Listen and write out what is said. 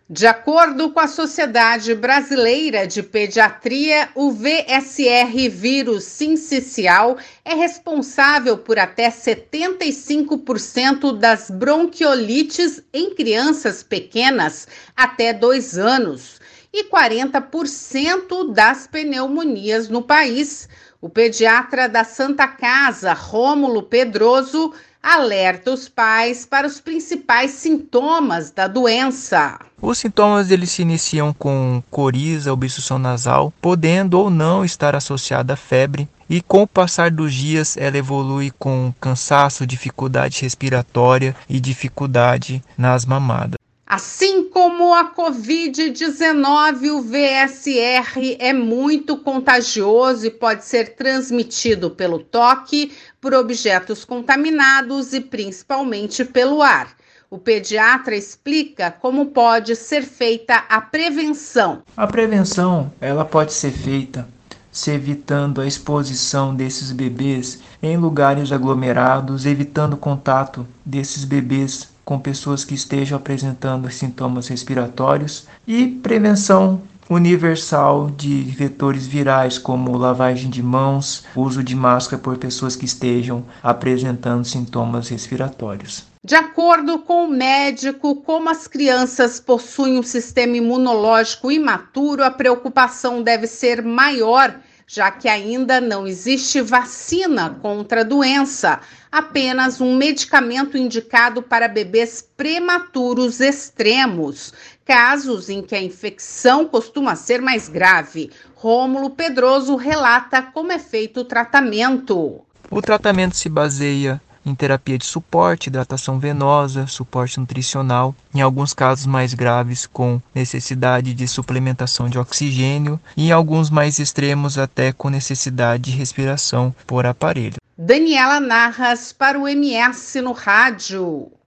De acordo com a Sociedade Brasileira de Pediatria, o VSR vírus sincicial é responsável por até 75% das bronquiolites em crianças pequenas até 2 anos e 40% das pneumonias no país. O pediatra da Santa Casa, Rômulo Pedroso, alerta os pais para os principais sintomas da doença. Os sintomas eles se iniciam com coriza, obstrução nasal, podendo ou não estar associada à febre, e com o passar dos dias ela evolui com cansaço, dificuldade respiratória e dificuldade nas mamadas. Assim como a Covid-19, o VSR é muito contagioso e pode ser transmitido pelo toque, por objetos contaminados e principalmente pelo ar. O pediatra explica como pode ser feita a prevenção. A prevenção ela pode ser feita se evitando a exposição desses bebês em lugares aglomerados, evitando o contato desses bebês com pessoas que estejam apresentando sintomas respiratórios e prevenção universal de vetores virais como lavagem de mãos, uso de máscara por pessoas que estejam apresentando sintomas respiratórios. De acordo com o médico, como as crianças possuem um sistema imunológico imaturo, a preocupação deve ser maior, já que ainda não existe vacina contra a doença, apenas um medicamento indicado para bebês prematuros extremos, casos em que a infecção costuma ser mais grave. Rômulo Pedroso relata como é feito o tratamento. O tratamento se baseia em terapia de suporte, hidratação venosa, suporte nutricional, em alguns casos mais graves com necessidade de suplementação de oxigênio e em alguns mais extremos até com necessidade de respiração por aparelho. Daniela Narras para o MS no Rádio.